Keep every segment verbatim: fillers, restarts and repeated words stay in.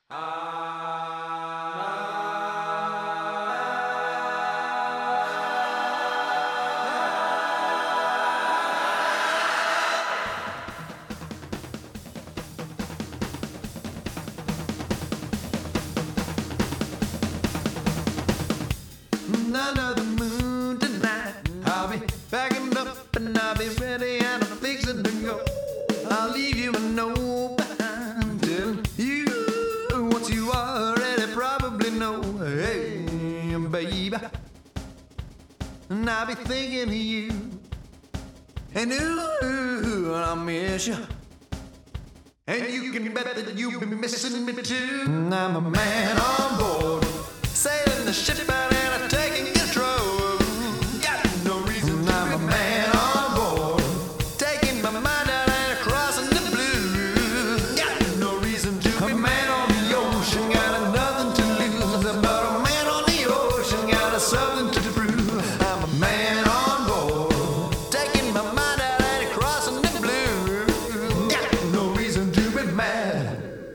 Under the moon tonight, I'll be backing up and I'll be ready and I'm fixing to go. I'll leave you a note behind, telling you what you already probably know. Hey, baby, and I'll be thinking of you, and ooh, I'll miss you. And you can bet that you'll be missing me too. I'm a man on board, sailing the ship out and I'm taking control. Got no reason to I'm a man on board, taking my mind out and crossing the blue. Got no reason to a man on the ocean, got nothing to lose. But a man on the ocean got something to prove. I'm a man on board, taking my mind out and crossing the blue. Got no reason to be mad.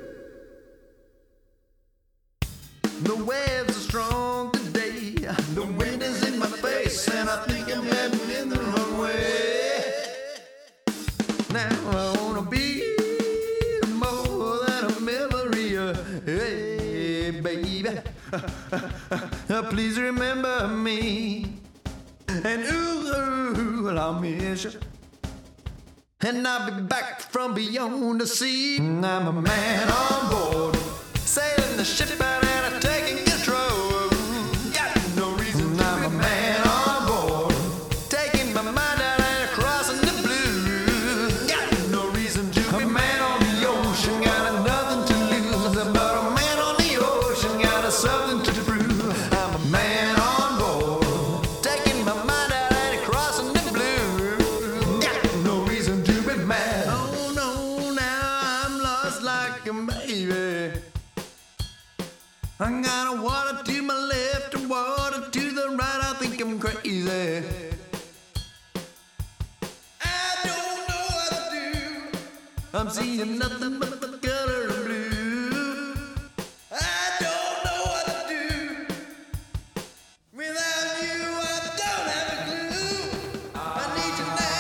The waves are strong today, the wind is in my face, and I think I'm heading in the wrong way. Now I wanna be more than a memory. uh, Hey, baby, please remember me. And ooh, I'll miss you, and I'll be back from beyond the sea. I'm a man on board, sailing the ship out and I'm taking control. Got no reason to I'm a man on board, taking my mind out and crossing the blue. Got no reason to a man on the ocean, got nothing to lose. But a man on the ocean got something to prove. I'm a man on board, taking my mind out and crossing the blue. Got no reason to be mad. Oh no, now I'm lost like a baby. I got water to my left and water to the right. I think I'm crazy. I don't know what to do. I'm seeing nothing but the color of blue. I don't know what to do. Without you, I don't have a clue. I need you now.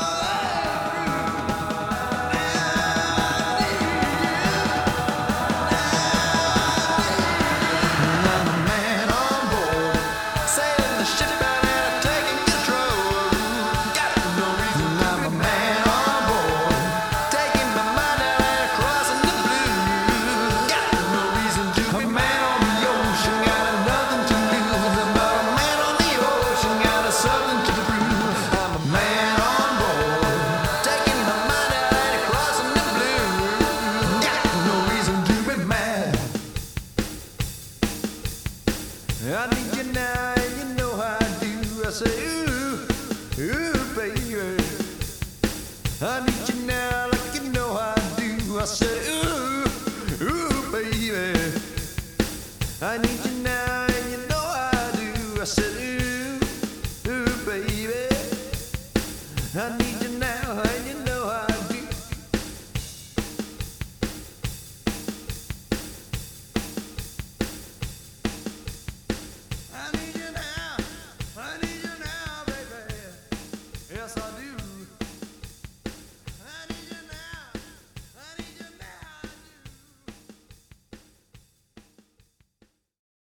I'm a man on board, sailing the ship out and I'm taking control. Got no reason. I'm a man on board, taking my mind out and crossing the blue. Got no reason to a man on the ocean, got nothing to lose. But a man on the ocean got something to prove. I'm a man on board, taking my mind out and crossing the blue. Got no reason to be mad. I need you now, and you know how I do. I say, ooh, ooh, baby. I need you now, like you know how I do. I say, ooh, ooh, baby. I need